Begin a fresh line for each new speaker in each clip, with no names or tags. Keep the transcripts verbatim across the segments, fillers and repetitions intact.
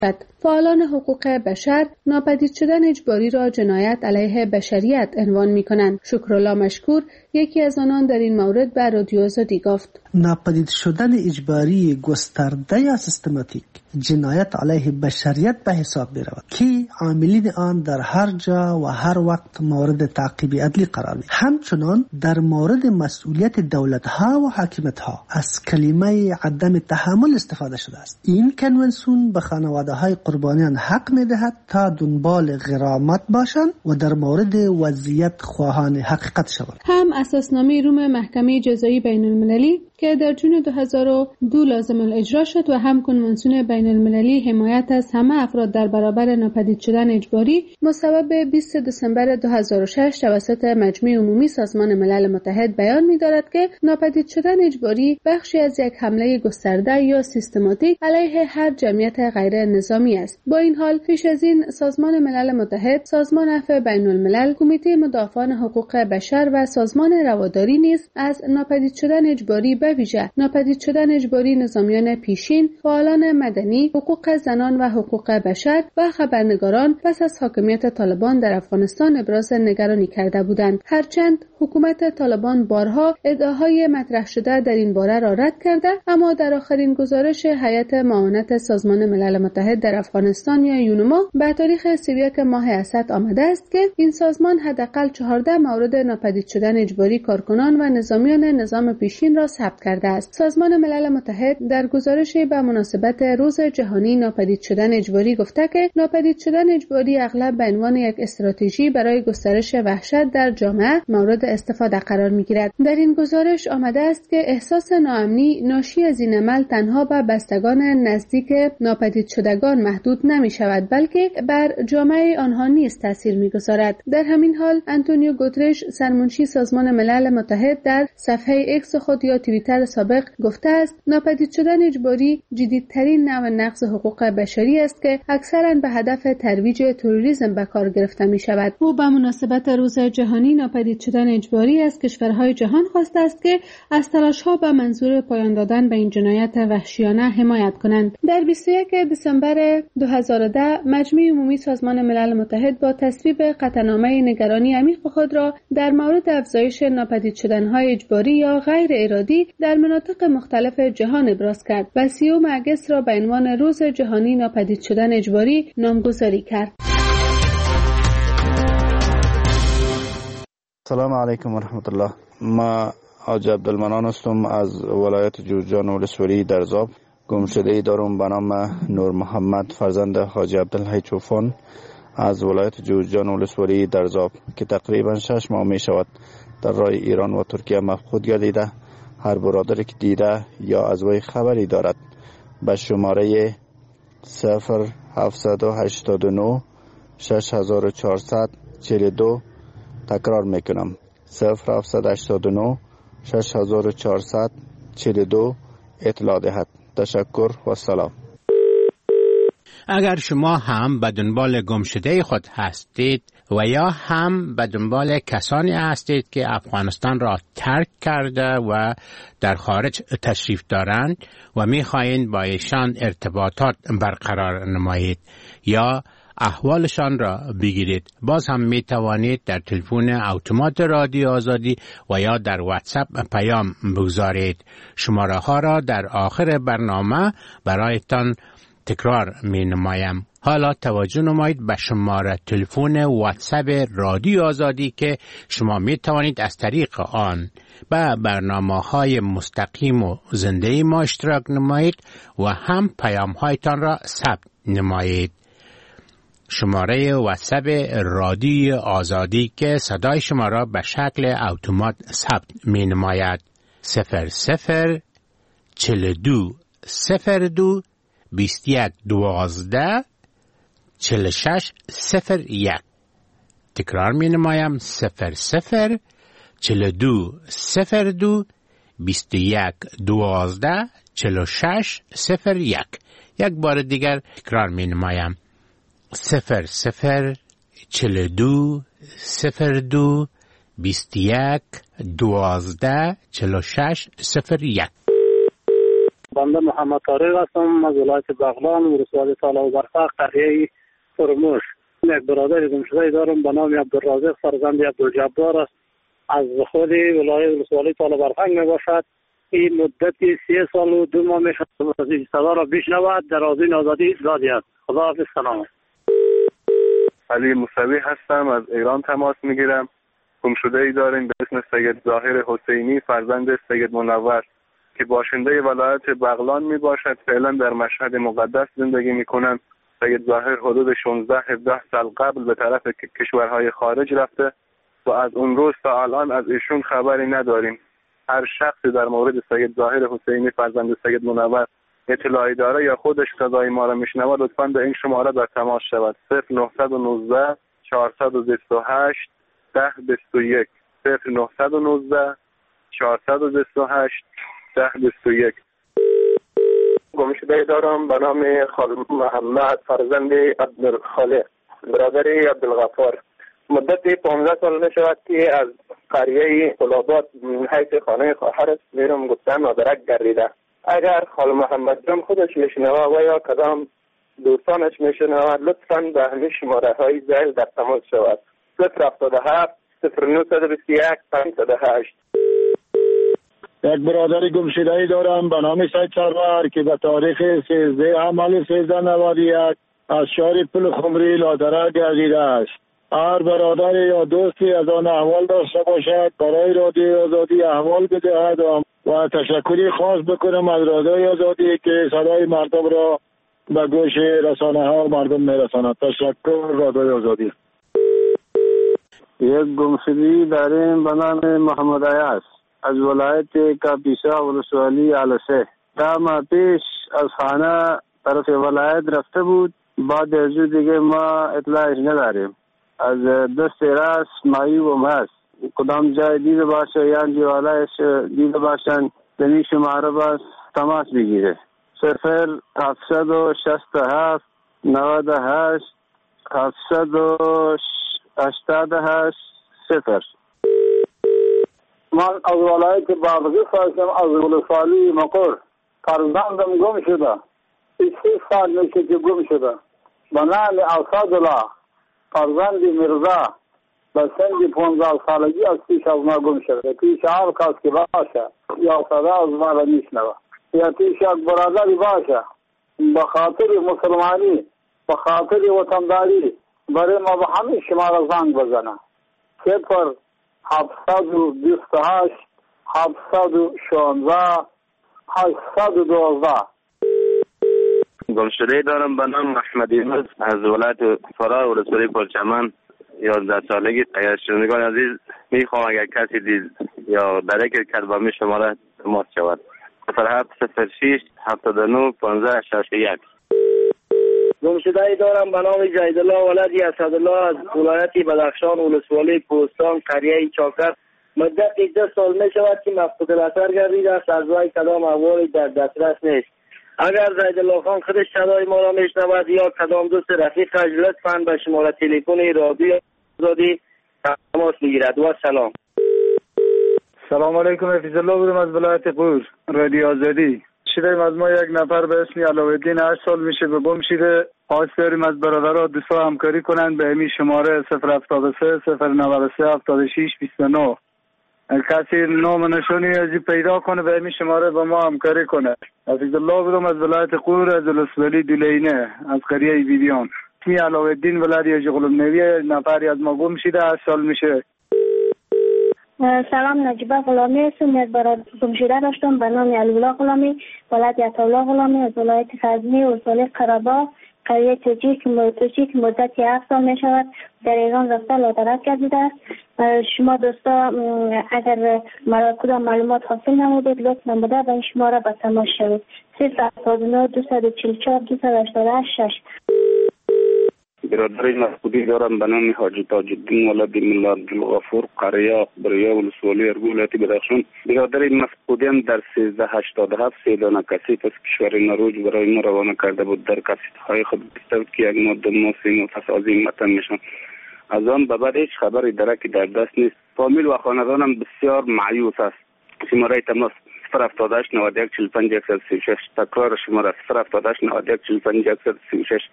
فعالان حقوق بشر ناپدید شدن اجباری را جنایت علیه بشریت عنوان می‌کنند. شکرالله مشکور یکی از آنان در این مورد به رادیو آزادی گفت:
ناپدید شدن اجباری گسترده یا سیستماتیک جنایت علیه بشریت به حساب می‌رود که عاملین آن در هر جا و هر وقت مورد تعقیب عدلی قرار می‌گیرند. همچنان در مورد مسئولیت دولت‌ها و حاکمیت‌ها از کلمه عدم تحمل استفاده شده است. این کنوانسیون به خانواده‌های قربانیان حق می‌دهد تا دنبال غرامت باشند و در مورد وضعیت خواهان حقیقت شوند.
هم اساسنامه روم محکمه جزایی بین‌المللی که در جون دو هزار و دو لازم الاجرا شد و هم کنوانسیون بین المللی حمایت از همه افراد در برابر ناپدید شدن اجباری مصوب بیست دسامبر دو هزار و شش توسط مجمع عمومی سازمان ملل متحد بیان می‌دارد که ناپدید شدن اجباری بخشی از یک حمله گسترده یا سیستماتیک علیه هر جمعیت غیر نظامی است. با این حال پیش از این سازمان ملل متحد، سازمان عفو بین الملل، کمیته مدافعان حقوق بشر و سازمان رواداری نیز از ناپدید شدن اجباری به ویژه ناپدید شدن اجباری نظامیان پیشین، فعالان مدنی، حقوق زنان و حقوق بشر و خبرنگاران پس از حاکمیت طالبان در افغانستان ابراز نگرانی کرده بودند. هرچند حکومت طالبان بارها ادعاهای مطرح شده در این باره را رد کرده، اما در آخرین گزارش هیئت معاونت سازمان ملل متحد در افغانستان یا یونما به تاریخ سی و یک ماه اسد آمده است که این سازمان حداقل چهارده مورد ناپدید شدن اجباری کارکنان و نظامیان نظام پیشین را ثبت کرده است. سازمان ملل متحد در گزارشی به مناسبت روز جهانی ناپدید شدن اجباری گفته که ناپدید شدن اجباری اغلب به عنوان یک استراتژی برای گسترش وحشت در جامعه مورد استفاده قرار می‌گیرد. در این گزارش آمده است که احساس ناامنی ناشی از این عمل تنها به بستگان نزدیک ناپدید شدگان محدود نمی‌شود، بلکه بر جامعه آنها نیز تاثیر می‌گذارد. در همین حال آنتونیو گوترش سرمنشی سازمان ملل متحد در صفحه ایکس خود یا توییتر سابق گفته است ناپدید شدن اجباری جدیدترین نوع نقض حقوق بشری است که اکثراً به هدف ترویج تروریسم به کار گرفته می شود. او به مناسبت روز جهانی ناپدید شدن اجباری از کشورهای جهان خواسته است که از تلاش‌ها به منظور پایان دادن به این جنایت وحشیانه حمایت کنند. در بیست و یک دسامبر دو هزار و ده مجمع عمومی سازمان ملل متحد با تصویب قطعنامه نگرانی عمیق خود را در مورد افزایش ناپدید شدن‌های اجباری یا غیر ارادی در مناطق مختلف جهان ابراز کرد و سیوم اگست را به عنوان روز جهانی ناپدید شدن اجباری نامگذاری کرد.
سلام علیکم و رحمت الله. ما حاجی عبدالمنان هستم از ولایت جوزجان ولسوالی درزاب. گمشده‌ای دارم به نام نور محمد فرزند حاجی عبدالحی چوفان از ولایت جوزجان ولسوالی درزاب که تقریبا شش ماه می شود در راه ایران و ترکیه مفقود گردیده. هر برادری که دیده یا از وی خبری دارد به شماره صفر هفتصد و هشتاد و نه شش هزار و چهارصد و چهل و دو تکرار میکنم صفر هفتصد و هشتاد و نه شش هزار و چهارصد و چهل و دو اطلاع دهد. تشکر و سلام.
اگر شما هم به دنبال گمشده خود هستید و یا هم به دنبال کسانی هستید که افغانستان را ترک کرده و در خارج تشریف دارند و می‌خواهید با ایشان ارتباطات برقرار نمایید یا احوالشان را بگیرید، باز هم می توانید در تلفن اتومات رادیو آزادی و یا در واتساپ پیام بگذارید. شماره ها را در آخر برنامه برایتان تکرار می نمایم. حالا توجه نمایید به شماره تلفن واتساپ رادیو آزادی که شما می توانید از طریق آن به برنامه‌های مستقیم و زنده ما اشتراک نمایید و هم پیام‌هایتان را ثبت نمایید. شماره واتساپ رادیو آزادی که صدای شما را به شکل اتومات ثبت می نماید صفر صفر چهل و دو صفر دو بیست و یک دوازده چهل و شش صفر یک. تکرار می نمایم صفر صفر چهل و دو صفر دو بیست و یک دوازده چهل و شش صفر یک. یک بار دیگر تکرار می نمایم صفر صفر چهل و دو صفر دو بیست و یک دوازده چهل و شش صفر یک.
بنده محمد طارق هستم از ولایت بغلان، ولسوالی تالا و برفق، قریه فرموش. یک برادر گمشده دارم به نام عبدالرازق فرزند عبدالجبار است. از خود ولایت ولسوالی تالا و برفق می باشد. این مدت سه سال و دو ماه می شود وظیفه صدا را بشنود. در آذین آزادی زادی است. خدا حافظ. سلام.
علی موسوی هستم، از ایران تماس میگیرم. گمشده ای داریم به اسم سید ظاهر حسینی فرزند سید منور که باشنده ولایت بغلان می باشد. فعلا در مشهد مقدس زندگی می کنند. سید ظاهر حدود شانزده هفده سال قبل به طرف کشورهای خارج رفته و از اون روز تا الان از ایشون خبری نداریم. هر شخصی در مورد سید ظاهر حسینی فرزند سید منور اطلاعی داره یا خودش صدای ما را میشنوه لطفاً به این شماره در تماس شود. صفر نه یک نه چهارصد و بیست و هشت ده بیست و یک صفر نه یک نه چهارصد و بیست و هشت ده بیست و یک.
گمشده دارم به نام خال محمد فرزند عبدالخالق برادر عبدالغفار. مدت پانزده سال می شود که از قریه قلابات حیث خانه خواهرش میرم گفتن مدرک گردیده. اگر خال محمد جان خودش میشنوه و یا کدام دوستانش میشنوه لطفاً به همین شماره های زیل در تماس شود. صفر هفتاد و هفت صفر نه بیست و یک پنجصد و هشت.
یک برادر گمشده‌ای دارم به نام سید سرور که به تاریخ سیزده حمل سیزده نود و یک از شهر پل خمری لادرک گردیده است. هر برادر یا دوستی از آن احوال داشته باشد برای رادیوی آزادی احوال بدهد و تشکری خاص بکنم از رادیوی آزادی که صدای مردم را به گوش رسانه ها مردم میرساند. تشکر رادیوی آزادی.
یک گمشده‌ای داریم به نام محمد عیاض از ولایت کاپیسا ولسوالی علسه. ده ماه پیش از خانه طرف ولایت رفته بود. بعد از دیگه ما اطلاعش نداریم. از دست راست معیوب هست. کدام جای دیده باشه یا جوالایش دیده باشن دنی شماره باز تماس بگیره. صفر هفتصد و شست و هفت نود و هشت هفتصد و هشتاد و هشت صفر.
من از ولایت بادغیس هستم، از ولسوالی مقر. فرزندم گم شده. سی سال میشه که گم شده. به نام اسدالله فرزند مرزا به سن پانزده سالگی از پیش از ما گم شده. پیش هر کس که باشه یا صدا از ما را میشنوه یا پیش یک برادری باشه به خاطر مسلمانی به خاطر وطنداری برای ما به همه شما را زنگ بزنه. صفر هفتصد و بیست و هشت هفتصد و شانزده هشتصد و دوازده.
گمشده دارم به نام احمد یونس از ولایت فرا ولسوالی پرچمن. یازده سالگی. اگر شنوندگان عزیز میخوام اگر کسی دید یا درک کرد با می شماره تماس شود. صفر هفت صفر شش هفتاد و نه پانزده شصت و یک.
گمشده‌ای دارم به نام جیدالله ولد اسدالله از ولایت بدخشان ولسوالی پوستان قریه چاکر. مدت ده سال می شود که مفقود الاثر گردیده است. از وی کدام احوالی در دسترس نیست. اگر جیدالله خان خودش صدای ما را میشنود یا کدام دوست رفیقش لطفاً به شماره تلفن رادیو آزادی تماس بگیرد. و سلام.
سلام علیکم. حفیظ الله بودم از ولایت قور رادیو آزادی. شدیم از ما یک نفر به اسم علاءالدین هشت سال میشه به گم شده. خواست داریم از برادرها دوستا همکاری کنند به همین شماره صفر هفتاد و سه صفر نود و سه هفتاد و شش بیست و نه. کسی نام نشانی ازی پیدا کنه به همین شماره با ما همکاری کنه. حفیظ الله بودم از ولایت قور از ولسوالی دولینه از قریه بیبیان. اسمی علاءالدین ولد یجغلم نوی نفری از ما گم شده هشت سال میشه.
سلام، نجیبه غلامی هستم. یک برادر گمشده داشتم به نام علی‌الله غلامی ولد عطاالله غلامی از ولایت غزنی ولسوالی قره‌باغ قریه توچی که مدت هفت سال می شود در ایران رفته لادرک گردیده است. شما دوستا اگر مرا کدام معلومات حاصل نمودید لطفاً بده به این شماره به تماس شوید. صفر هفتاد و نه دویست و چهل و چهار دویست و هشتاد و هشت شش.
برادر مفقودی دارم به نام حاجی تاج الدین ولد ملا عبدالغفور قریه بریا ولسوالی ارگولتی بدخشان. برادر مفقودیم در سیزده هشتاد و هفت سیدانه کسیت از کشور نروژ برای ما روانه کرده بود. در کسیت های خود گفته که یک ماده موسیم و پس از این متن میشن. از آن به بعد هیچ خبری درکی در دست نیست. فامیل و خاندانم بسیار مایوس است. شماره تماس صفر هفتاد و هشت نود و یک چهل و پنج صد و سی و شش. تکرار شماره صفر هفتاد و هشت نود و یک چهل و پنج صد و سی و شش.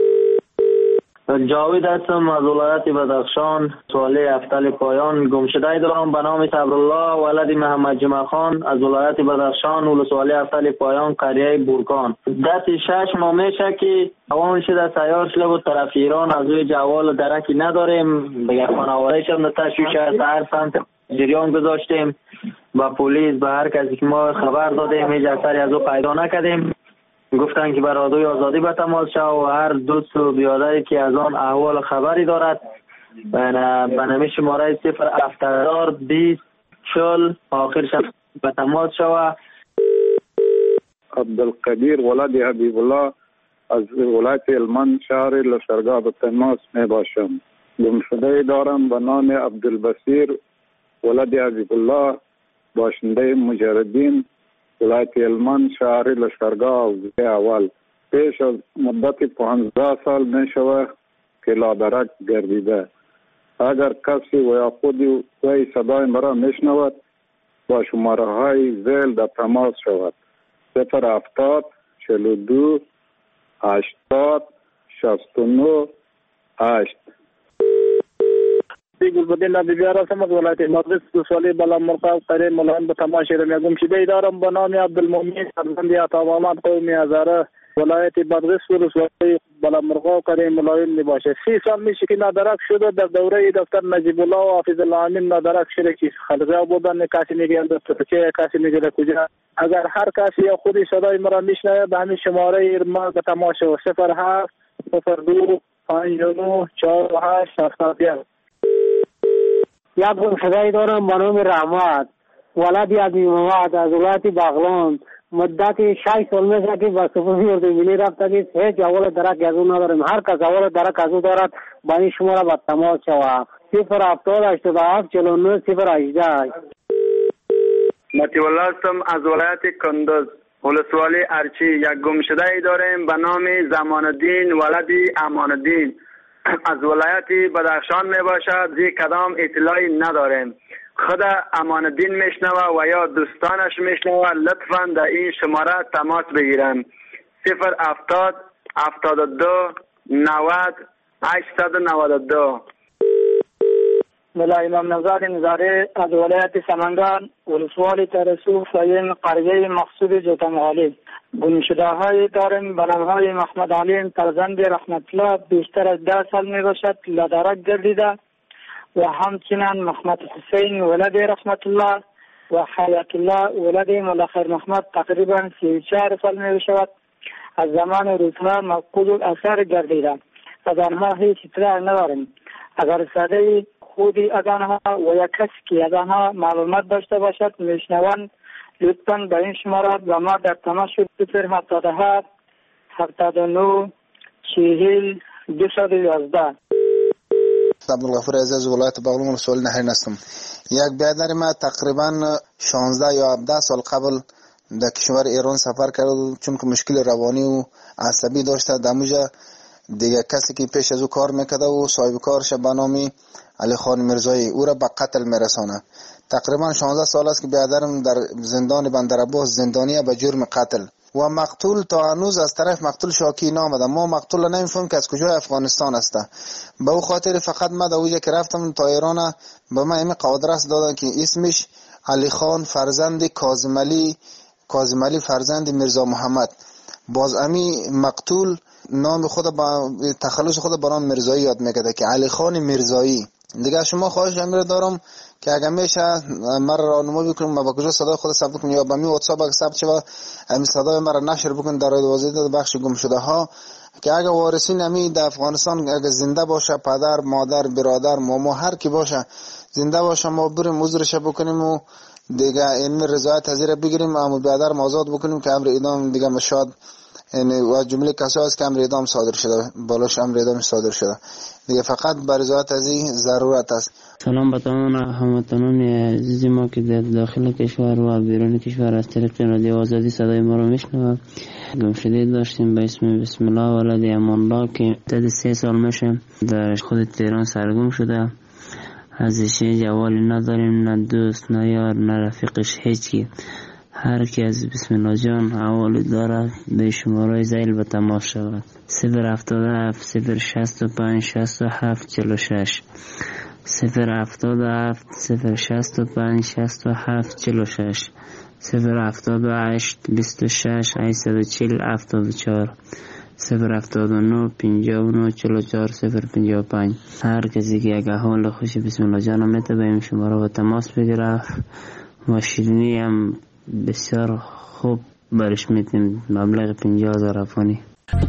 جاوید هستم از ولایت بدخشان. سوالی افتل پایان گمشده دارم به نام صبرالله ولد محمد جمع خان از ولایت بدخشان. ولسوالی افتل پایان قریه بورکان. دست شش ماه میشه که اوان شده سیار شده بود طرف ایران. از روی جوال درکی نداریم بگه خانواده شد تشویش است. هر سمت جریان گذاشتیم با پلیس به هر کسی که ما خبر دادیم هیچ اثری از او پیدا نکردیم. گفتن که برادوی آزادی به تماس شو و هر دوست و بیادری که از آن احوال خبری دارد به نمی شماره صفر هفتاد بیست چل آخرش به تماس شو.
عبدالقدیر ولد حبیب الله از ولایت هلمند شهر لشکرگاه به تماس می باشم. گمشده دارم به نام عبدالبصیر ولد حبیب الله باشنده مجردین ولایت هلمند شهر لشکرگاه اول. پیش از مدت پانزده سال می شود که لادرک گردیده. اگر کسی و یا خودی وی صدای مرا می شنود با شماره های زیل در تماس شود. صفر هفتاد چهل و دو هشتاد شصت و نه هشت.
گلبدین نبی بیار هستم از ولایت مقدس. سوالی بلا مرقاب قریب ملان به تماشی رمی گمشده دارم به نام عبدالمؤمن فرزند عطا محمد قومی هزاره ولایت مقدس. سوالی بلا مرقاب قریب ملایم می باشه. سی سال میشه که نادرک شده. در دوره دکتر نجیب الله و حافظ الله امین نادرک شده که خلقه بودن. کسی میگه دکتر چه کسی میگه کجا. اگر هر کسی یا خودی صدای مرا میشنوه به همین شماره ما به تماشی و صفر هفت صفر دو پنج نه چهار هشت هفتاد یک.
یک گمشده دارم به نام رحمت ولد عبی محمد از ولایت بغلان. مدت شش سال میشه که به سپاهی اردوی ملی رفته که هیچ اول درک از او نداریم. هر کس اول درک از او دارد با این شماره به تماس شود. صفر هفتاد هشتاد و هفت چهل و نه صفر هجده.
مطیع الله هستم از ولایت کندز. ولسوالی ارچی. یک گمشده ای داریم به نام زمان الدین ولد امان الدین از ولایت بدخشان می باشد. زی کدام اطلاعی نداریم. خود امان الدین میشنوه و یا دوستانش میشنوه لطفاً در این شماره تماس بگیرن. صفر هفتاد هفتاد و دو نود هشتصد و نود و دو.
ملا امام نوزاد نظاره از ولایت سمنگان. ولسوالی ترسو فاین قریه مقصود جوتمغالی. گمشده های داریم به نام های محمد علیم فرزند رحمت الله بیشتر از ده سال می باشد لادرک گردیده و همچنین محمد حسین ولد رحمت الله و حیات الله ولد ملاخر محمد تقریبا سی و چهار سال می باشد. از زمان روزها مفقود الاثر گردیده. از آنها هیچ اطلاع نداریم. اگر صدای خودی از آنها و یا کسی که از آنها معلومات داشته باشد میشنوند لطفاً به این شماره و ما در تماس شد. صفر هفتاد و هفت هفتاد و نه چهل دویست و یازده.
عبدالغفور عزیز ولایت بغلان سوال نهرین هستم. یک برادر ما تقریبا شانزده یا هفده سال قبل در کشور ایران سفر کرد چون که مشکل روانی و عصبی داشته. دموجا دیگه کسی که پیش از او کار میکرده و صاحب کارش به نام علی خان میرزایی او را به قتل میرسانه. تقریبا شانزده سال است که برادرم در زندان بندرعباس زندانیه به جرم قتل و مقتول تا هنوز از طرف مقتول شاکی نامده. ما مقتول نمیفهمیم که از کجای افغانستان است. به او خاطر فقط ما در اوجه که رفتم تا ایران به من این قادرست دادن که اسمش علی خان فرزند کاظم علی کاظم علی فرزند میرزا محمد. باز امی مقتول نام خود با تخلص خود با نام میرزایی یاد میکرده که علی خان میرزایی. دیگه شما خواهش امیر دارم که اگر میشه مرا راهنمایی بکنیم ما با کجا صدای خود ثبت کنیم یا با می واتساپ اگه ثبت شه همین صدای مرا نشر بکنید در دوازده بخش گمشده ها که اگر وارثین امی در افغانستان اگر زنده باشه پدر مادر برادر ماما هر کی باشه زنده باشه ما بریم عذرش بکنیم و دیگه این رضایت حاضر بگیریم اما برادر آزاد بکنیم که امر اعدام دیگه مشاد یعنی و جمله کسایی است که امر اعدام صادر شده بالاش امر اعدام صادر شده دیگه فقط بر رضایت از این ضرورت است.
سلام به تمام هموطنان عزیز ما که در داخل کشور و بیرون کشور از طریق رادیو آزادی صدای ما رو میشنوند. گمشده داشتیم به اسم بسم الله ولد امان الله که مدت سه سال میشه در خود تهران سرگم شده. ازش جوالی نداریم، نه دوست نه یار نه رفیقش هیچی. هر کی از بسم الله جان حوالی دارد به شماره زیل به تماس شود. صفر هفتاد و هفت صفر شصت و پنج شصت و هفت چهل و شش صفر هفتاد و هفت صفر شصت و پنج شصت و هفت چهل و شش صفر هفتاد و هشت بیست و شش هشتصد و چهل هفتاد و چهار صفر هفتاد و نه پنجاه و نه چهل و چهار صفر پنجاه و پنج. هر کسی که یک حال خوشی بسم الله جان میته به این شماره با تماس بگیره و شیرینی هم بسیار خوب برش میتیم. مبلغ پنجاه هزار افغانی.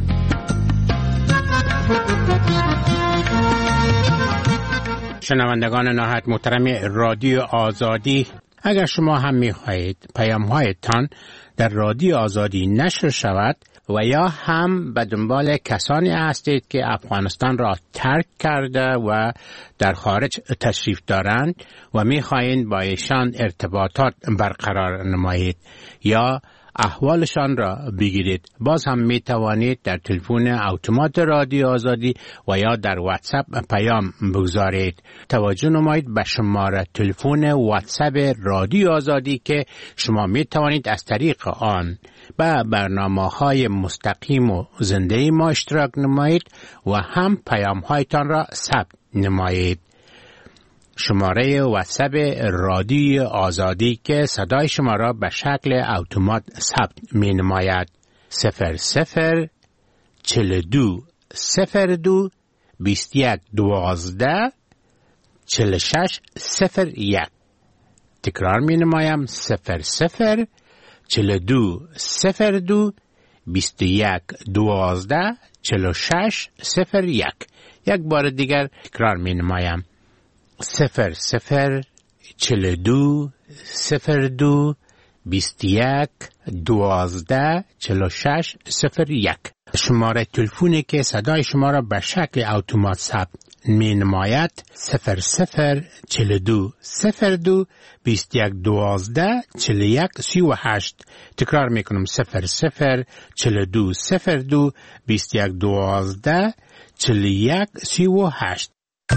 شنوندگان نهایت محترم رادیو آزادی، اگر شما هم میخواهید پیام‌هایتان در رادیو آزادی نشر شود و یا هم به دنبال کسانی هستید که افغانستان را ترک کرده و در خارج تشریف دارند و میخواهید با ایشان ارتباطات برقرار نمایید یا احوالشان را بگیرید، باز هم می توانید در تلفن اتومات رادیو آزادی و یا در واتساپ پیام بگذارید. توجه نمایید به شماره تلفن واتساپ رادیو آزادی که شما می توانید از طریق آن به برنامه‌های مستقیم و زنده ما اشتراک نمایید و هم پیام‌هایتان را ثبت نمایید. شماره واتساپ رادیو آزادی که صدای شما را به شکل اتومات ثبت می نماید صفر صفر چهل و دو صفر دو بیست و یک دوازده چهل و شش صفر یک. تکرار می نمایم صفر صفر چهل و دو صفر دو بیست و یک دوازده چهل و شش صفر یک. یک بار دیگر تکرار می نمایم صفر صفر چهل و دو صفر دو بیست و یک دوازده چهل و شش صفر یک. شماره تلفنی که صدای شما را به شکل اتومات ثبت می نماید صفر صفر چهل و دو صفر دو بیست و یک دوازده چهل و یک سی و هشت. تکرار می کنم صفر صفر چهل و دو صفر دو بیست و یک دوازده چهل و یک سی و هشت.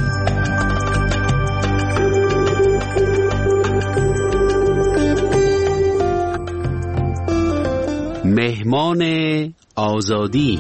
مهمان آزادی.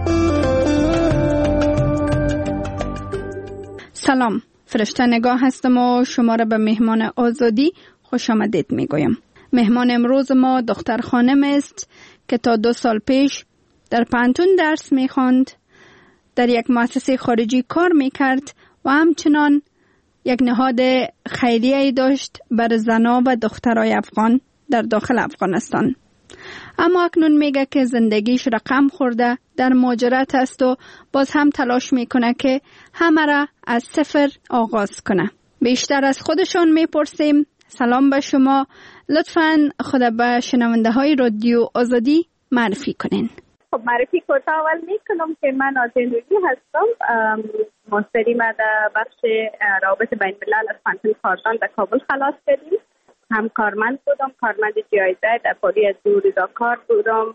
سلام، فرشته نگاه هستم و شما را به مهمان آزادی خوش آمدید می گویم. مهمان امروز ما دختر خانم است که تا دو سال پیش در پانتون درس می خواند، در یک مؤسسه خارجی کار می کرد و همچنان یک نهاد خیریه‌ای داشت بر زنان و دخترای افغان در داخل افغانستان. اما اکنون میگه که زندگیش رقم خورده، در مهاجرت است و باز هم تلاش میکنه که همه را از صفر آغاز کنه. بیشتر از خودشون میپرسیم. سلام به شما، لطفاً خود به شنونده های رادیو آزادی معرفی کنین.
خب معرفی کوتاه اول میکنم که من آزین روزی هستم. ماستری ما در بخش روابط بین الملل از پانتون کارزان در کابل خلاص کردیم. هم کارمند بودم، کارمند جی آی زد در پالی از دو رضاکار بودم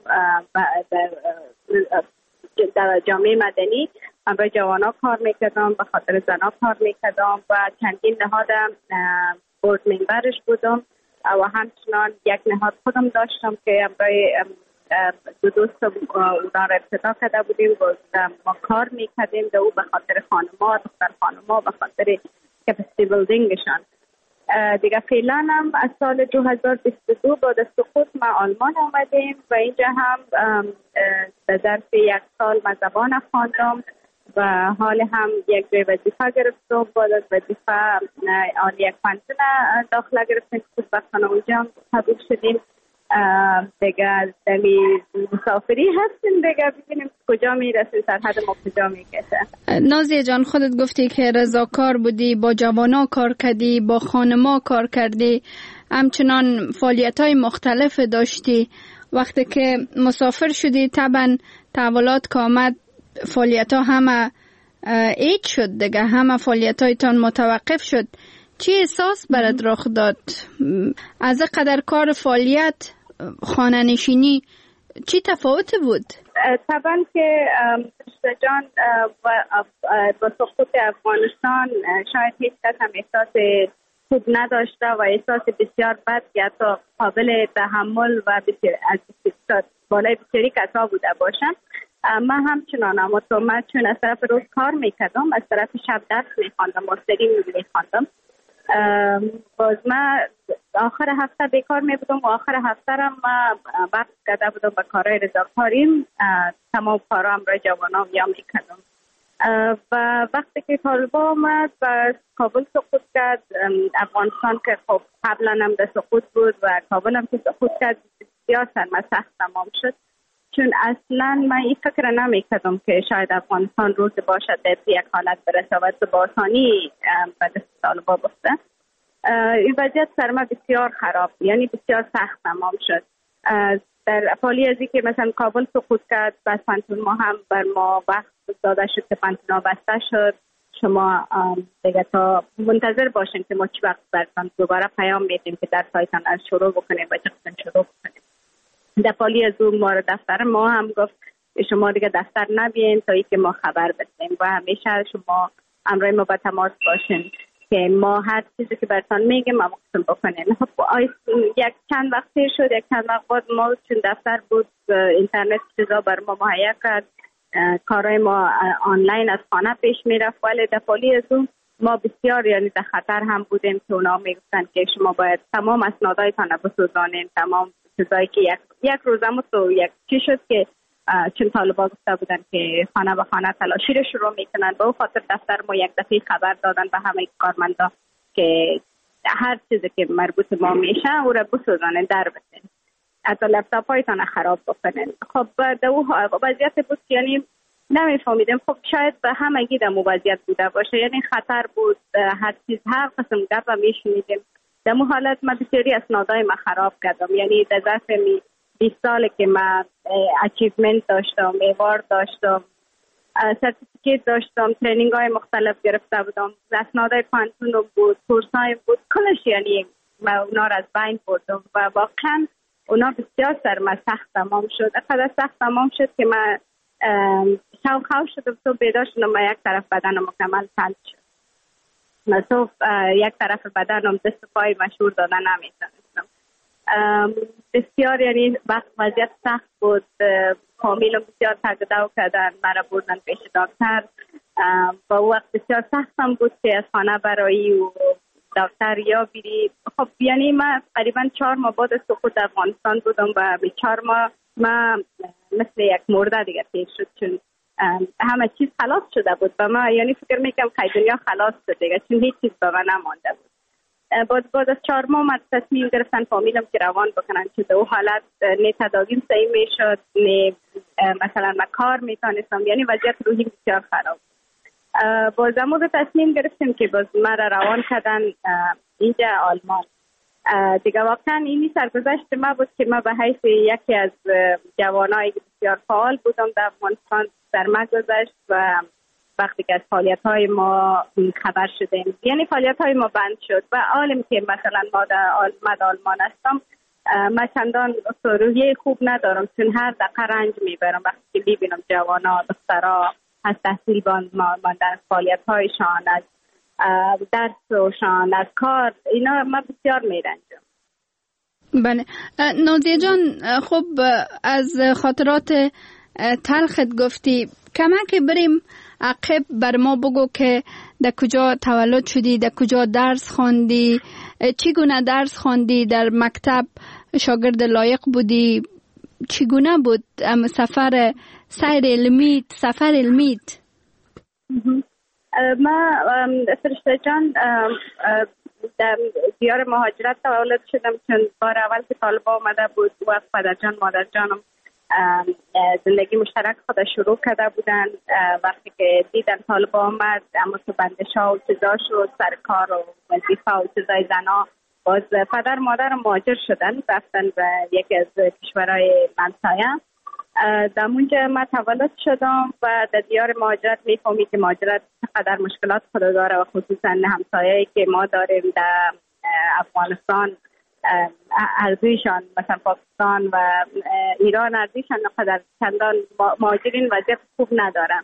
در جامعه مدنی. من برای جوانا کار میکردم، به خاطر زنا کار میکردم و چندین نهاد بورد ممبرش بودم و همچنان یک نهاد خودم داشتم که برای دو دوست اونا را ابتدا کرده بودیم و ما کار میکردیم در او به خاطر خانما، دختر خانما، به خاطر کپاسیتی بیلدینگشان. دیگه فعلا هم از سال دو هزار و بیست و دو بعد از سقوط ما آلمان آمدیم و اینجا هم در ظرف یک سال ما زبان خواندم و حال هم یک جای وظیفه گرفتم. بعد از وظیفه آن یک پانتون داخله گرفتیم، خوشبختانه اونجا هم قبول شدیم. دیگه دمی مسافری هستیم، دیگه ببینیم کجا میرسیم، سرحد ما کجا میکشه.
نازیه جان، خودت گفتی که رضاکار بودی، با جوانا کار کردی، با خانما کار کردی، همچنان فعالیت‌های مختلف داشتی. وقتی که مسافر شدی طبعا تحولات که آمد فعالیت‌ها همه ایج شد دیگه، همه فعالیت‌هایتان متوقف شد. چی احساس برات رخ داد؟ از قدر کار فعالیت خانه نشینی چی تفاوت بود؟
طبعا که جان با سقوط افغانستان شاید هیچ کس هم احساس خوب نداشته و احساس بسیار بد که حتی قابل تحمل و بسیار از بسیار بالای بسیاری کسا بوده باشم. من همچنان اما تو من چون از طرف روز کار میکردم، از طرف شب درس میخواندم، ماستری میخواندم. باز من آخر هفته بیکار می بودم و آخر هفته را من وقت کرده بودم به کارهای رضاکاریم، تمام کارام را جوانام یا میکردم. و وقتی که طالبان آمد و کابل سقوط کرد، افغانستان که خب قبلا هم در سقوط بود و کابل هم که سقوط کرد، بسیار سرمسخت تمام شد. چون اصلا من این فکر نمی کردم که شاید افغانستان روز باشد در یک حالت برسه و با آسانی به دست طالبان بفته. این وضعیت سر ما بسیار خراب، یعنی بسیار سخت تمام شد. در فالی ازی که مثلا کابل سقوط کرد، بس پانتون ما هم بر ما وقت داده شد که پانتون بسته شد. شما دیگه تا منتظر باشین که ما چی وقت برسان دوباره پیام میدیم که در سایتان از شروع بکنیم و چقدر شروع بکنیم. در فالی از اون ما دفتر ما هم گفت شما دیگه دفتر نبین تا ای که ما خبر بدیم و همیشه شما امرای ما با تماس باشین که ما هر چیزی که براتون میگیم ما مقصد بکنین. خب یک چند وقتی شد، یک چند وقت بعد ما چون دفتر بود اینترنت چیزا بر ما مهیا کرد، کارهای ما آنلاین از خانه پیش میرفت، ولی در فالی از اون ما بسیار یعنی در خطر هم بودیم که اونا میگفتن که شما باید تمام اسنادایتان بسوزانین، تمام چیزایی که یک یک روزم تو یک چی شد که چون طالبان گفته بودن که خانه به خانه تلاشی رو شروع میکنن، به خاطر دفتر ما یک دفعه خبر دادن به همه کارمندا که هر چیزی که مربوط ما میشه او را بسوزانن، در بسین، حتی لپتاپ هایتان خراب بکنن. خب در اون وضعیت بود یعنی نمیفهمیدم. خب شاید به همگی در وضعیت بوده باشه، یعنی خطر بود، هر چیز هر قسم گپ میشنیدیم. در اون حالت من بسیاری اسنادای ما خراب کردم، یعنی در ظرف بیست سال که من اچیومنت داشتم، ایوارد داشتم، سرتیفیکیت داشتم، ترینینگ های مختلف گرفته بودم، اسنادای پانتونم بود، کورس های بود، کلش یعنی من اونا را از بین بردم و واقعا اونا بسیار سرم سخت تمام شد. اقدر سخت تمام شد که من شو خواه شدم، تو بیدار شدم و یک طرف بدنم مکمل فلج شد. من تو یک طرف بدنم دست پای مشهور دادن نمیتونستم. بسیار یعنی وقت وضعیت سخت بود، فامیلم بسیار تگدو کردن، مرا بردن پیش دکتر. با وقت بسیار سخت هم بود که از خانه برایی و دکتر یا بیری. خب یعنی من قریبا چهار ماه بعد از سقوط افغانستان بودم و به چهار ماه من مثل یک مرده دیگه پیش شد، چون همه چیز خلاص شده بود و من یعنی فکر میکنم که دنیا خلاص شد دیگه، چون هیچ چیز به من نمانده بود. بعد بعد از چهار ماه من تصمیم گرفتن فامیلم که روان بکنن، چون در اون حالت نه تداویم صحیح میشد، نه مثلا من کار میتونستم، یعنی وضعیت روحی بسیار خراب. باز امروز تصمیم گرفتیم که باز من را روان کردن اینجا آلمان. دیگه واقعا اینی سرگذشت ما بود که ما به حیث یکی از جوانایی که بسیار فعال بودم در افغانستان در ما گذشت و وقتی که از فعالیت‌های ما خبر شدیم، یعنی فعالیت‌های ما بند شد و عالم که مثلا ما در آلمان هستم، من چندان روحیه خوب ندارم، چون هر دقیقه رنج میبرم وقتی که ببینم جوانا دخترها از تحصیل ماندن، فعالیت‌هایشان، از درسشان، از کار، اینا من بسیار میرنجم.
بله نازیه جان، خب از خاطرات تلخت گفتی، کمک بریم عقب بر ما بگو که در کجا تولد شدی، در کجا درس خواندی، چگونه درس خواندی، در مکتب شاگرد لایق بودی، چگونه بود سفر سیر علمیت، سفر علمیت؟
ما فرشته جان در دیار مهاجرت تولد شدم، چون بار اول که طالبان آمده بود و پدر جان مادر جانم زندگی مشترک خود شروع کرده بودن. وقتی که دیدن طالبان آمد، اما تو بندشا و چیزا شد، سر کار و وظیفه و چیزای زنا، باز پدر مادر مهاجر شدن، رفتن به یکی از کشورهای منطقه. در اونجا من تولد شدم و در دیار مهاجرت میفهمی که مهاجرت چقدر مشکلات خود داره و خصوصا همسایه‌ای که ما داریم در افغانستان، ارزیشان مثلا پاکستان و ایران ارزیشان قدر چندان مهاجرین وضعیت خوب ندارن.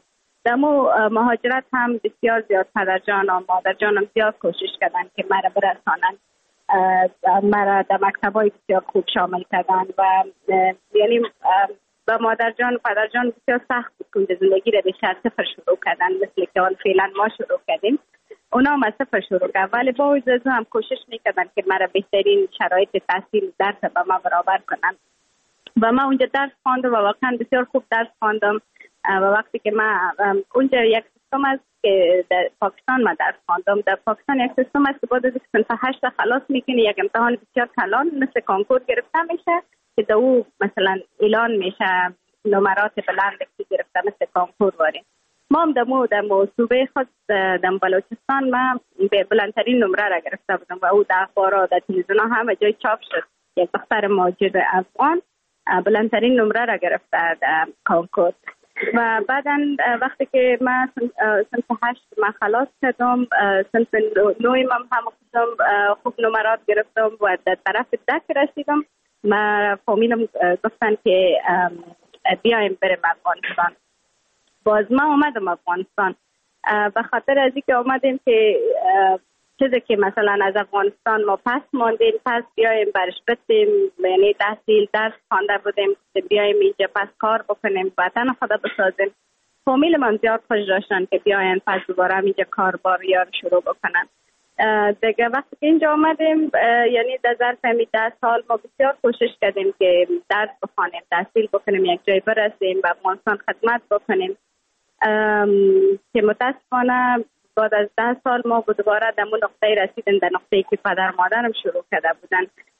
دمو مهاجرت هم بسیار زیاد پدر جان و مادر جانم زیاد کوشش کردن که مرا برسانن، مرا در مکتبای بسیار خوب شامل کردن و یعنی با مادر جان و پدر جان بسیار سخت بود که زندگی را به صفر شروع کردن، مثل که آن فعلا ما شروع کردیم. اونا هم از صفر شروع کردن، ولی با وجود هم کوشش میکردن که مرا بهترین شرایط تحصیل درس با ما برابر کنن و ما اونجا درس خواندم و واقعا بسیار خوب درس خواندم. و وقتی که ما اونجا یک سیستم است که در پاکستان ما درس خواندم، در پاکستان یک سیستم است که بعد از صنف هشت خلاص میکنی یک امتحان بسیار کلان مثل کنکور گرفته میشه که در او مثلا اعلان میشه نمرات بلند که گرفته مثل کنکور واریم. ما هم دمو در صوبه خود در بلوچستان ما بلندترین نمره را گرفته بودم و او در اخبارات در تلویزیون همه جای چاپ شد. یک دختر مهاجر افغان بلندترین نمره را گرفته در کنکور. و بعدا وقتی که من سنف هشت من خلاص کردم، سنف نوی من هم خوب خوب نمرات گرفتم و در طرف دک رسیدم. من فامیلم گفتن که بیایم بریم افغانستان. باز ما اومدم افغانستان به خاطر از اینکه اومدیم که چیزی که مثلا از افغانستان ما پس ماندیم، پس بیایم برش بتیم، یعنی تحصیل درس خوانده بودیم بیایم اینجا پس کار بکنیم، وطن خدا بسازیم. فامیل من زیاد خوش داشتن که بیاین پس دوباره اینجا کار بار یار شروع بکنن. دیگه وقتی که اینجا آمدیم یعنی در ظرف همی ده سال ما بسیار کوشش کردیم که درس بخوانیم، تحصیل بکنیم، یک جای برسیم و افغانستان خدمت بکنیم که متاسفانه بعد از ده سال ما دوباره در اون نقطه رسیدیم، در نقطه‌ای که پدر مادرم شروع کرده بودن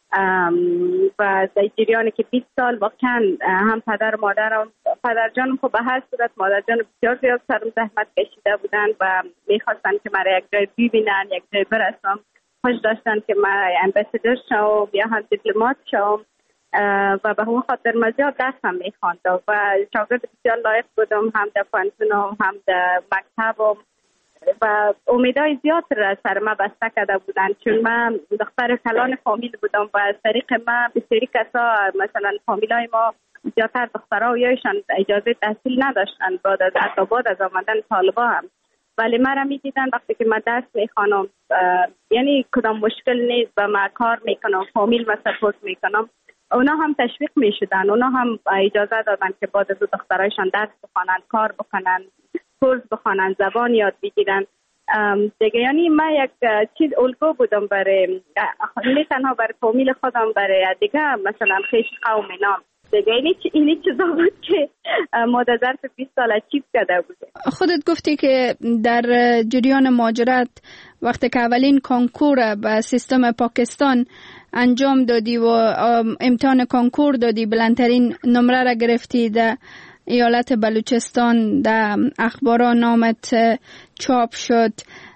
و در جریانی که بیست سال واقعا هم پدر مادرم پدر جانم خب به هر صورت مادر جانم بسیار زیاد سرم زحمت کشیده بودن و میخواستن که مرا یک جای ببینن، یک جای برسم. خوش داشتن که من امباسادور شوم یا هم دیپلمات شوم و به اون خاطر من زیاد درس هم میخواندم و شاگرد بسیار لایق بودم، هم در پانتونم هم در مکتبم و امیدهای زیاد را سر ما بسته کرده بودن، چون من دختر کلان فامیل بودم و از طریق ما بسیاری کسا مثلا فامیلای ما زیادتر دخترها و یایشان اجازه تحصیل نداشتن بعد از حتی بعد از آمدن طالبا هم، ولی مرا میدیدن وقتی که من درس میخوانم یعنی کدام مشکل نیست و من کار میکنم، فامیل و سپورت میکنم، اونا هم تشویق میشدن، اونا هم اجازه دادن که بعد از دخترایشان درس بخوانن، کار بکنن، کورس بخوانن، زبان یاد بگیرن دیگه. یعنی من یک چیز الگو بودم برای نه تنها برای فامیل خودم، برای دیگه مثلا خیش قوم نام دیگه. اینی اینی چیزا بود که ما در ظرف بیست سال اچیو کرده بودیم.
خودت گفتی که در جریان مهاجرت وقتی که اولین کنکور به سیستم پاکستان انجام دادی و امتحان کنکور دادی، بلندترین نمره را گرفتی در ایالت بلوچستان، در اخباران نامت چاپ شد.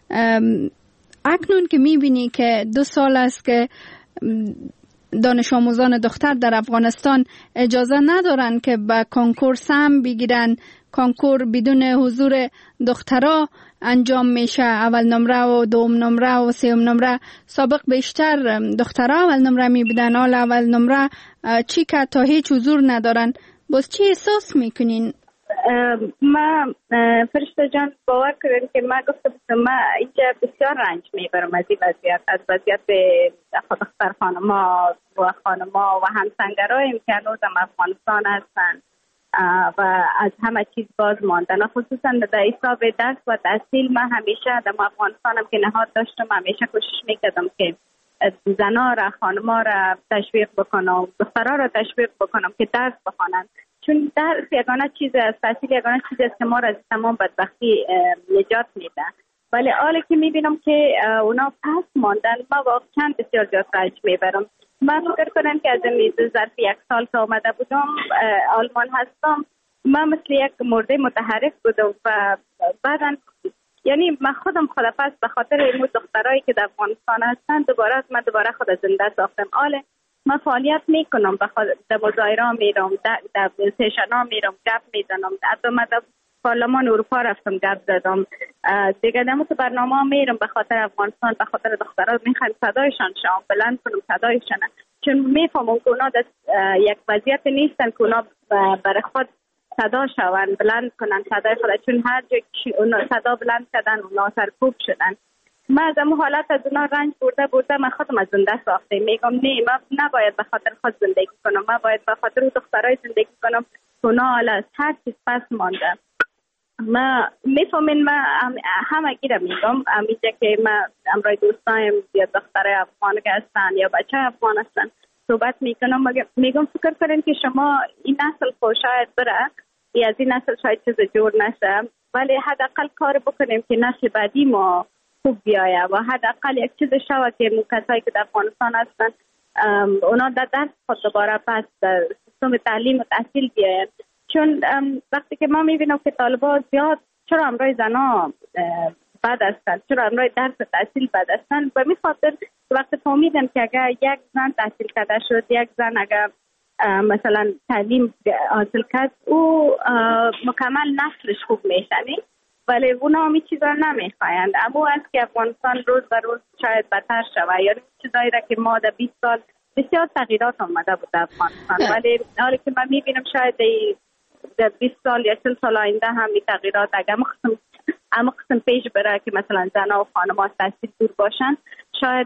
اکنون که میبینی که دو سال است که دانش آموزان دختر در افغانستان اجازه ندارن که به کنکور سهم بگیرن، کنکور بدون حضور دخترها انجام میشه، اول نمره و دوم نمره و سوم نمره. سابق بیشتر دخترها اول نمره میبدن، حال اول نمره چی که تا هیچ حضور ندارن. باز چی احساس میکنین؟
ما فرشته جان باور کردن که ما گفتم ما اینجا بسیار رنج میبرم از این وضعیت، از وضعیت دختر خانما و خانما و همسنگرایم که هنوزم افغانستان هستن و از همه چیز باز ماندن، خصوصا در حساب درس و تحصیل. من همیشه در افغانستانم که نهاد داشتم همیشه کوشش میکردم که زنا را، خانما را تشویق بکنم، دخترها را تشویق بکنم که درس بخوانند، چون درس یگانه چیز است، تحصیل یگانه چیز است که ما را از تمام بدبختی نجات میده. ولی حالا که میبینم که اونا پس ماندن، ما واقعا بسیار زیاد رنج میبرم. من فکر کنم که از این ظرف یک سال که آمده بودم آلمان هستم، من مثل یک مرده متحرک بودم و بعدا یعنی من خودم خدا پس به خاطر این دخترایی که در افغانستان هستن دوباره من دوباره خود زنده ساختم. آله من فعالیت میکنم، در مظاهره میرم، در سیشن ها میرم، گپ میزنم، حتی من در پارلمان اروپا رفتم گپ زدم دیگه. دمو تو برنامه ها میرم به خاطر افغانستان، به خاطر دخترها میخوام صدایشان شام بلند کنم صدایشان، چون میفهمم که اونا در یک وضعیت نیستن که اونا برای خود صدا شوند، بلند کنن صدای خود، چون هر جا که اونا صدا بلند کردن اونا سرکوب شدن. من از اون حالت از اونا رنج برده برده من خودم از زنده ساخته. میگم نه، من نباید به خاطر خود زندگی کنم، من باید به خاطر اون دخترای زندگی کنم که اونا حالا از هر چیز پس مانده. ما میفهمین، من همه گیره میگم امیجا که من امرای دوستایم یا دخترای افغان که هستن یا بچه افغان هستن صحبت میکنم، میگم فکر کنین که شما این نسل خود شاید بره یا از این نسل شاید چیز جور نشه، ولی حداقل کار بکنیم که نسل بعدی ما خوب بیایه و حداقل یک چیز شوه که کسایی که در افغانستان هستن اونا در درس خود دوباره پس در سیستم تعلیم و تحصیل بیاین. چون وقتی که ما میبینم که طالبان زیاد چرا امرای زنا بد هستن، چرا امرای درس و تحصیل بد هستن، به می خاطر وقتی فهمیدم که اگر یک زن تحصیل کرده شد، یک زن اگر مثلا تعلیم حاصل کرد او مکمل نسلش خوب میشنی، ولی اونا همی چیزا نمیخوایند. اما از که افغانستان روز به روز شاید بدتر شود، یعنی چیزایی را که ما در بیست سال بسیار تغییرات آمده بود در افغانستان، ولی حالی که من میبینم شاید در بیست سال یا چل سال آینده هم این تغییرات اگر مقسم اما قسم پیش بره که مثلا زنها و خانم‌ها از تحصیل دور باشن، شاید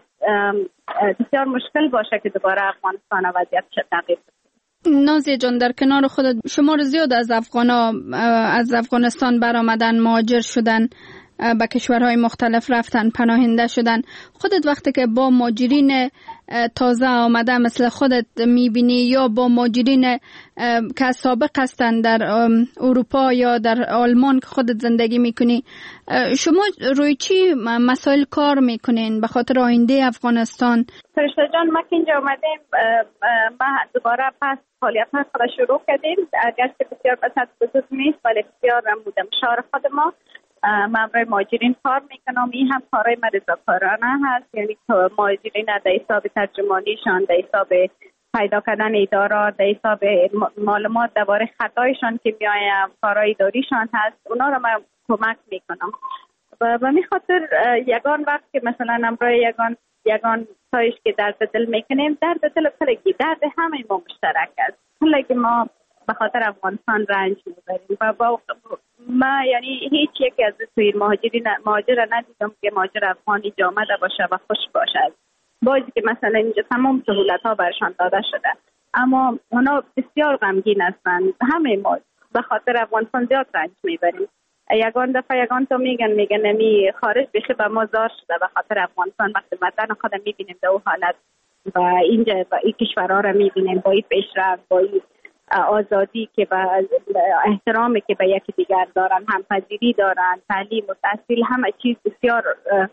بسیار مشکل باشه که دوباره افغانستان وضعیت تغییر کنه.
نازیه جان، در کنار خودت شمار زیاد از افغانا از افغانستان برآمدن، مهاجر شدن، به کشورهای مختلف رفتن، پناهنده شدن. خودت وقتی که با مهاجرین تازه آمده مثل خودت میبینی یا با مهاجرین که سابق هستن در اروپا یا در آلمان که خودت زندگی میکنی، شما روی چی مسائل کار میکنین به خاطر آینده افغانستان؟
فرشته جان، ما که اینجا آمدیم ما دوباره پس فعالیت ها خود شروع کردیم، اگرچه بسیار بسیار بزرگ نیست ولی بسیار بودم شهر خود ما. من برای مهاجرین کار میکنم، این هم کارهای من رضاکارانه هست، یعنی مهاجرین در حساب ترجمانیشان، در حساب پیدا کردن ادارات، در حساب معلومات درباره خطایشان که میآید، کارهای اداریشان هست، اونا رو من کمک میکنم. و به می خاطر یگان وقت که مثلا امروز یگان یگان تایش که درد دل میکنیم، درد دل کلگی درد همه ما مشترک است، کلگی ما به خاطر افغانستان رنج میبریم و با ما یعنی هیچ یکی از توی مهاجرین مهاجر ندیدم که مهاجر افغانی جامده باشه و خوش باشه، بازی که مثلا اینجا تمام سهولت ها برشان داده شده، اما اونا بسیار غمگین هستند. همه ما به خاطر افغانستان زیاد رنج میبریم. یگان دفعه یگان تو میگن میگن نمی خارج بشه به ما زار شده به خاطر افغانستان، وقتی وطن خودم میبینیم در اون حالت و اینجا با این کشورها رو میبینیم با این پیشرفت، با این آزادی که با احترامی که به یکی دیگر دارن، همپذیری دارن، تعلیم و تحصیل، همه چیز بسیار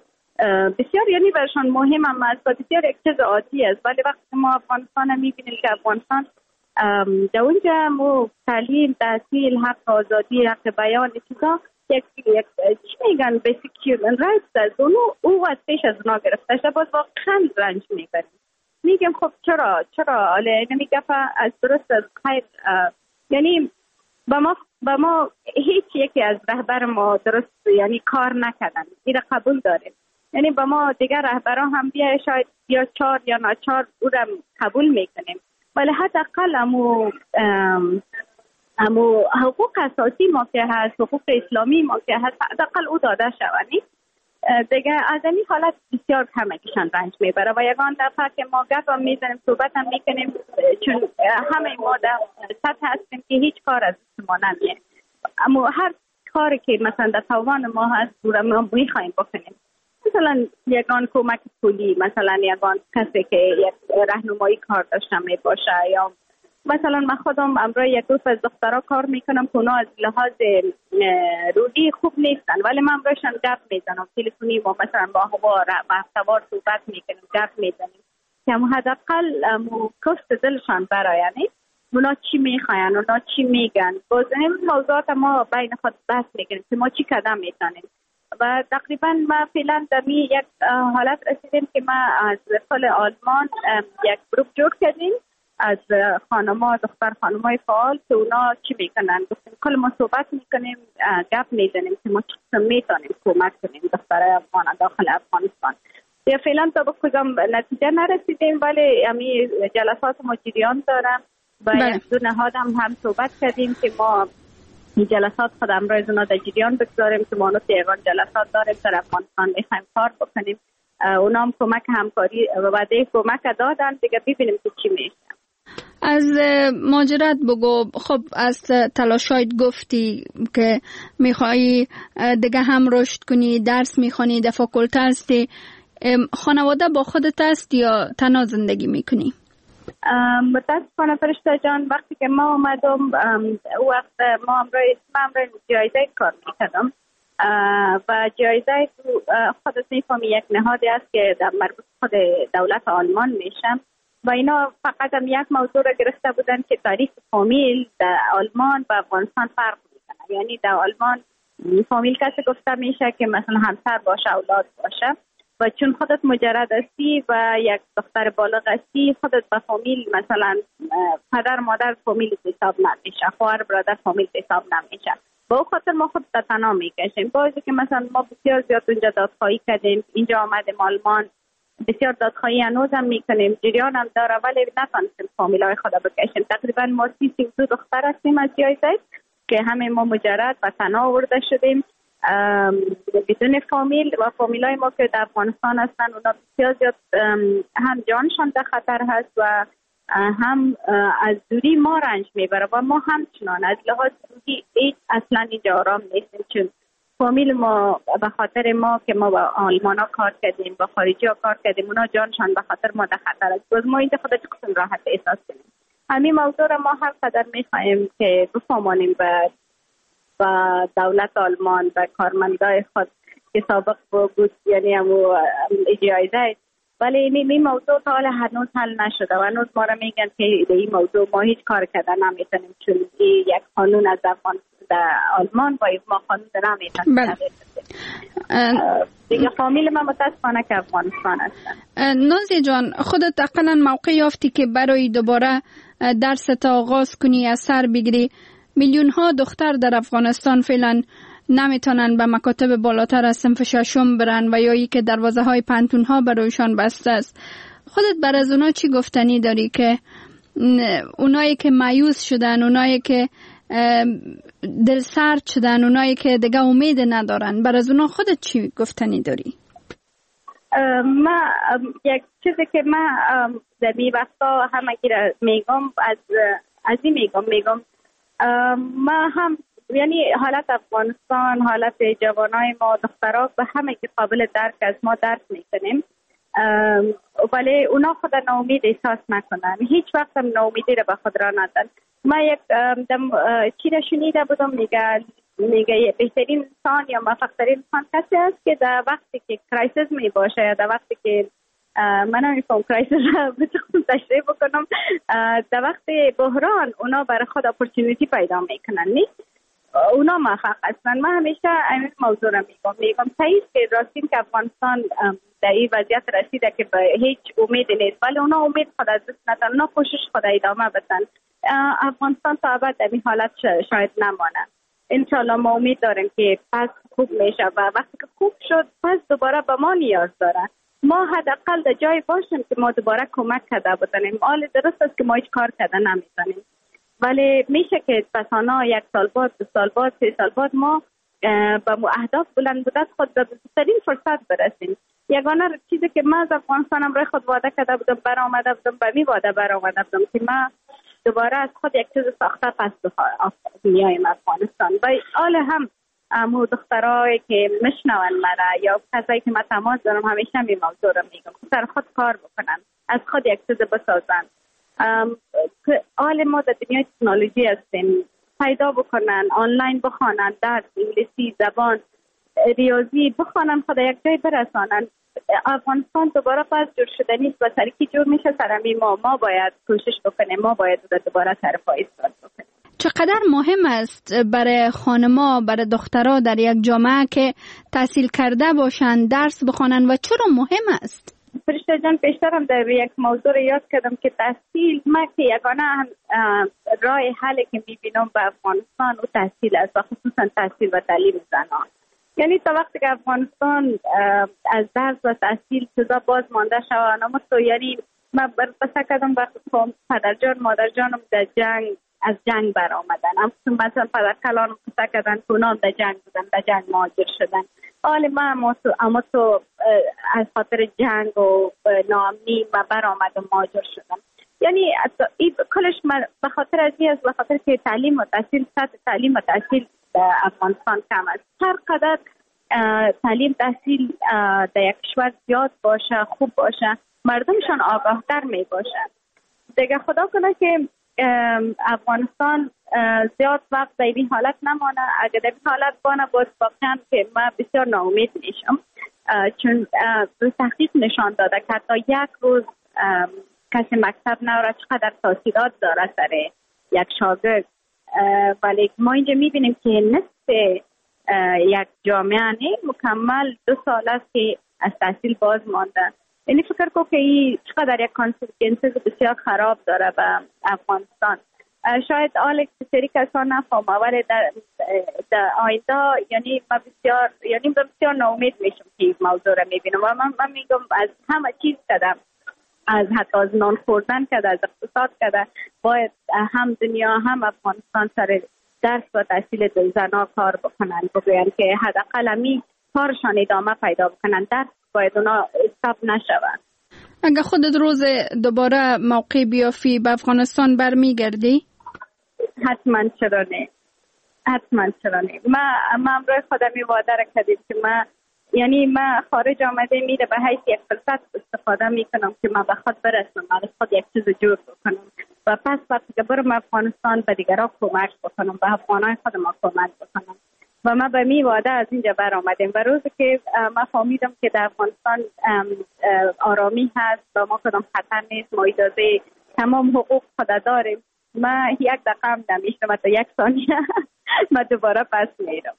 بسیار یعنی برشان مهم هم است و بسیار یک چیز عادی است. ولی وقتی ما افغانستان میبینیم که افغانستان در اونجا مو تعلیم، تحصیل، حق آزادی، حق بیان چیزا یک یک چی میگن بیسیک هیومن رایتس است، اونو او از پیش از اونا گرفته شده، باز واقعا رنج میبریم. میگم خب چرا چرا اله نمیگه از درست از خیر، یعنی با ما با ما هیچ یکی از رهبر ما درست یعنی کار نکردن، این را قبول داریم. یعنی با ما دیگر رهبران هم بیا شاید یا چهار یا ناچار او را قبول میکنیم، ولی حداقل امو امو حقوق اساسی ما که هست، حقوق اسلامی ما که هست، حداقل او داده شوند. دیگه از این حالت بسیار کمکشان رنج میبره و یگان دفعه که ما گپ هم میزنیم صحبت هم میکنیم، چون همه ما در سطح هستیم که هیچ کار از ما نمیه، اما هر کاری که مثلا در توان ما هست رو ما میخوایم بکنیم. مثلا یگان کمک پولی، مثلا یگان کسی که یک راهنمایی کار داشته می باشه، یا مثلا من خودم امروز یک گروه از دخترها کار میکنم که اونا از لحاظ روحی خوب نیستن، ولی من امروزشان گپ میزنم تلفنی، ما مثلا با هوا محتوار صحبت میکنیم، گپ میزنیم که هم حداقل کفت دلشان برایانی اونا چی میخواین، اونا چی میگن. باز این موضوعات ما بین خود بحث میکنیم که ما چی قدم میزنیم و تقریبا ما فعلا در می یک حالت رسیدیم که ما از فل آلمان یک گروه جور کردیم از خانم‌ها، دختر خانم‌های فعال که اونا چی میکنن، گفتیم کل ما صحبت میکنیم، گپ میزنیم که ما چی میتونیم کمک کنیم دخترای افغان داخل افغانستان. یا فعلا تا به کدام نتیجه نرسیدیم، ولی امی جلسات ما جریان دارم و یک دو نهاد هم هم صحبت کردیم که ما جلسات خود امروز اونا در جریان بگذاریم که ما نو تیران جلسات داریم در افغانستان میخوایم کار بکنیم. اونا هم کمک همکاری و وعده کمک دادن دیگه، ببینیم که چی میشه.
از ماجرات بگو. خب از تلاشایت گفتی که میخوایی دیگه هم رشد کنی، درس میخوانی، در فاکولته هستی. خانواده با خودت است یا تنها زندگی میکنی؟
متاسفانه فرشته جان وقتی که ما آمدم او وقت ما امروز امروز جایزه کار میکردم و جایزه خودت میفهمی یک نهادی است که در مربوط خود دولت آلمان میشم و اینا فقط هم یک موضوع را گرفته بودن که تاریخ فامیل در آلمان و افغانستان فرق میکنه. یعنی در آلمان فامیل کسی گفته میشه که مثلا همسر باشه، اولاد باشه، و چون خودت مجرد هستی و یک دختر بالغ هستی خودت به فامیل مثلا پدر مادر فامیل حساب نمیشه، خواهر برادر فامیل حساب نمیشه. با او خاطر ما خود تنها میکشیم. بازی که مثلا ما بسیار زیاد اونجا دادخواهی کردیم، اینجا آمدیم آلمان بسیار دادخواهی هنوز هم میکنیم، جریان هم داره، ولی نتونستیم فامیل های خود بکشیم. تقریبا ما سی سی دو دختر هستیم از جایزه که همه ما مجرد و تنها آورده شدیم بدون فامیل و فامیل های ما که در افغانستان هستن اونا بسیار زیاد هم جانشان در خطر هست و هم از دوری ما رنج میبره و ما همچنان از لحاظ روحی هیچ اصلا اینجا آرام نیستیم، چون فامیل ما به خاطر ما که ما با آلمان ها کار کردیم با خارجی ها کار کردیم اونا جانشان به خاطر ما در خطر است. باز ما اینجا خود چقدر راحت احساس کنیم. همین موضوع را ما هر قدر میخواهیم که بفهمانیم به و دولت آلمان و کارمندای خود که سابق بود، یعنی همو جایزه، ولی این این موضوع تا حالا هنوز حل نشده و هنوز ما را میگن که این موضوع ما هیچ کار کردن نمیتونیم، چون این یک قانون از افغان در آلمان و ما قانون نمیتونیم. دیگه فامیل ما متاسفانه که افغانستان هستن.
نازی جان خودت اقلا موقع یافتی که برای دوباره درس تا آغاز کنی، از سر بگیری. میلیون ها دختر در افغانستان فعلا نمیتونن به مکاتب بالاتر از صنف ششم برن و یا ای که دروازه های پنتون ها برایشان بسته است. خودت بر از اونا چی گفتنی داری که اونایی که مایوس شدن، اونایی که دل سرد شدن، اونایی که دیگه امید ندارن، بر از اونا خودت چی گفتنی داری؟
ما یک چیزی که ما در این وقتا همگی را میگم از از این میگم میگم ما هم یعنی حالت افغانستان، حالت جوانای ما دخترها به همه که قابل درک از ما درک میکنیم، ولی اونا خود ناامید احساس نکنن، هیچ وقت هم ناامیدی را به خود را ندن. ما یک دم چی را شنیده بودم میگه میگه بهترین انسان یا موفق‌ترین انسان کسی است که در وقتی که کرایسیس می باشه یا در وقتی که من نمیفهم کرایسیس را بتونم تشریح بکنم، در وقت بحران اونا برای خود اپورتونیتی پیدا میکنن، نیست اونا موفق هستن. من همیشه این موضوع را میگم میگم صحیح که راستین که افغانستان در این وضعیت رسیده که به هیچ امید نیست، ولی اونا امید خود از دست ندن، اونا کوشش خود ادامه بدن. افغانستان تا ابد در این حالت شاید نمانه. انشالله ما امید داریم که پس خوب میشه و وقتی که خوب شد پس دوباره به ما نیاز داره. ما حداقل در جای باشیم که ما دوباره کمک کرده بودیم. حال درست است که ما هیچ کار کرده نمیتونیم، ولی میشه که پسانا یک سال بعد، دو سال بعد، سه سال بعد ما به اهداف بلند مدت خود به بهترین فرصت برسیم. یگانه چیزی که من از افغانستانم برای خود وعده کرده بودم، برآمده بودم، به می وعده برآمده بودم که من دوباره از خود یک چیز ساخته پس بیایم افغانستان. و حال هم امو دخترایی که میشنون مرا یا کسایی که من تماس دارم همیشه می موضوع رو میگم که سر خود کار بکنن، از خود یک چیز بسازن. حال ما در دنیای تکنولوژی هستیم، پیدا بکنن، آنلاین بخوانن، درس انگلیسی، زبان، ریاضی بخوانن، خود یک جای برسانن. افغانستان دوباره پس جور شده نیست و سرکی جور میشه سرمی ما ما باید کوشش بکنیم، ما باید دوباره سرپا ایستاد بکنیم.
چقدر مهم است برای خانما، برای دخترها در یک جامعه که تحصیل کرده باشن، درس بخوانن و چرا مهم است؟
فرشته جان پیشترم در یک موضوع یاد کردم که تحصیل ما که یگانه راه حلی که میبینم به افغانستان و تحصیل است و خصوصا تحصیل و تعلیم زنان. یعنی تا وقتی که افغانستان از درس و تحصیل چیزا باز مانده شود، اما تو یعنی من بسته کردم وقتی پدر جان مادر جانم در جنگ از جنگ برآمدن. مثلا پدر کلانم بسته کردن که اونام در جنگ بودن، در جنگ مهاجر شدن. حالا من اما تو, اما تو از خاطر جنگ و ناامنی من برآمدم مهاجر شدم. یعنی کلش به خاطر از این است، به خاطر که تعلیم و تحصیل، سطح تعلیم و تحصیل در افغانستان کم است. هر قدر تعلیم تحصیل در یک کشور زیاد باشه، خوب باشه، مردمشان آگاهتر می باشه. دیگه خدا کنه که افغانستان زیاد وقت در این حالت نمانه. اگر در این حالت بانه باید واقعا که من بسیار ناامید میشم، چون تحقیق نشان داده که حتی یک روز کسی مکتب نوره چقدر تاثیرات داره سر یک شاگرد. ولی ما اینجا میبینیم که نصف یک جامعه مکمل دو سال است که از تحصیل باز مانده. یعنی فکر کنم که این چقدر یک کانسیکونسز بسیار خراب داره به افغانستان. شاید آلک سری کسان نفهمه، ولی در, در آینده یعنی من بسیار یعنی بسیار ناامید میشم که این موضوع را میبینم و من, من میگم از همه چیز کردم، از حتی از نان خوردن کرده، از اقتصاد کرده، باید هم دنیا هم افغانستان سر درس و تحصیل زنها کار بکنن، بگوین که حداقل همی کارشان ادامه پیدا بکنن، درس باید اونا استاپ نشون.
اگه خودت روز دوباره موقع بیافی به افغانستان برمیگردی؟
حتما چرا نه، حتما چرا نه. من ما امروز خودم وعده را کردیم که من یعنی من خارج آمده میره به حیث یک فرصت استفاده میکنم که من به خود برسم، من خود یک چیز جور بکنم و پس وقتی که برم افغانستان به دیگران کمک بکنم، به افغانای خودم کمک بکنم. و ما به می وعده از اینجا بر آمدیم و روزی که ما فهمیدم که در افغانستان آرامی هست و ما کدام خطر نیست، ما اجازه تمام حقوق خود داریم، ما یک دقیقه هم نمیشتم، تا یک ثانیه ما دوباره پس میرم.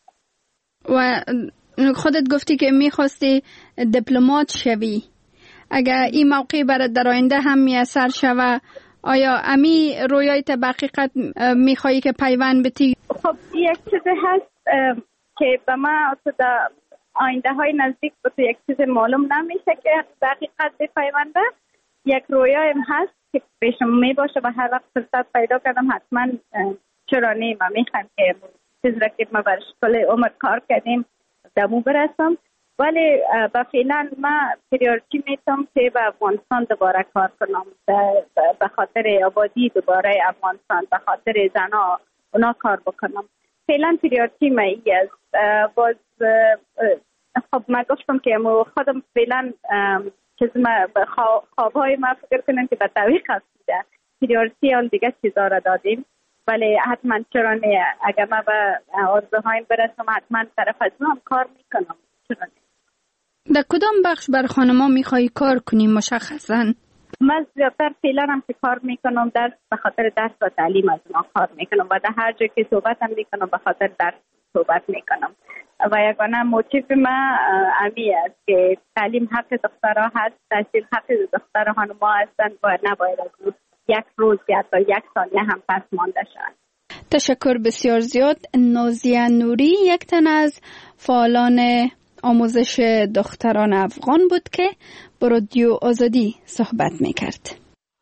و خودت گفتی که میخواستی دیپلمات شوی، اگر این موقع برات در آینده هم میسر شوه، آیا امی رویایت به حقیقت میخوایی که پیوند بتی؟
خب یک چیز هست که به ما در آینده های نزدیک به تو یک چیز معلوم نمیشه که به حقیقت بپیونده. یک رویایم هست که پیشم میباشه و هر وقت فرصت پیدا کردم حتما چرا نه ما میخوایم که چیز را که ما برش کل عمر کار کردیم دمو برسم. ولی با فعلا من پریورتی میتونم که به افغانستان دوباره کار کنم، به خاطر آبادی دوباره افغانستان، به خاطر زنها اونا کار بکنم. فعلا پریورتی من ای است. باز خب من گفتم که خودم فعلا چیز ما خوابهای ما فکر کنم که به تعویق هستیده، پریورتی اون دیگه چیزا را دادیم. ولی حتما چرا نه، اگر من به آرزوهایم برسم حتما طرف از هم کار میکنم. چرا نه؟
در کدام بخش بر خانما میخوایی کار کنی مشخصا؟
من زیادتر فعلا هم که کار میکنم درس به خاطر درس و تعلیم از ما کار میکنم و در هر جا که صحبت هم میکنم به خاطر درس صحبت میکنم و یگانه موتیف من امی است که تعلیم حق دخترها هست، تحصیل حق دختر خانما هستند و نباید از یک روز یا حتی یک ثانیه هم پس مانده شد.
تشکر بسیار زیاد. نازیه نوری یک تن از فعالان آموزش دختران افغان بود که با رادیو آزادی صحبت میکرد.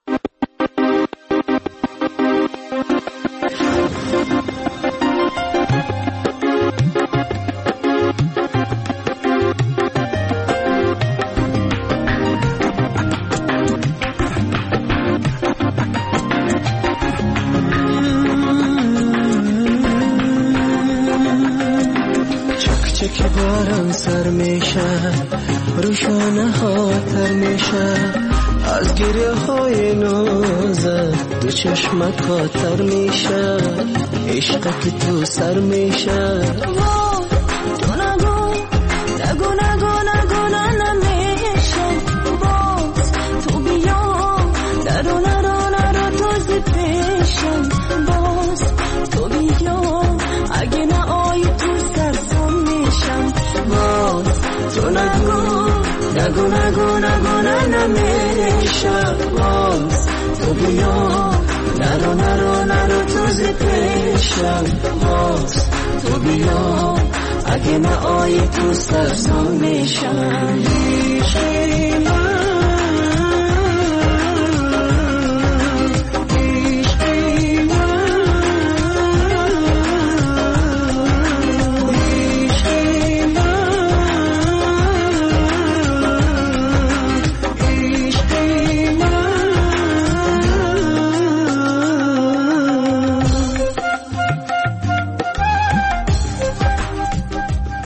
که باران سر میشه روشانه ها تر میشه از گریه های نازت دو چشمت کاتر میشه عشق که تو سر میشه تو نگو نگو نگو نگو نمیشه باز تو بیا نرو نرو نرو تازه پیشم باز تو بیا اگه نه آی تو سرسام میشم باز تو نگو نگو نگو نگو نمیشه باز تو بیا نرو نرو نرو تازه پیشم باز تو بیا اگه نه آی تو سرسام میشم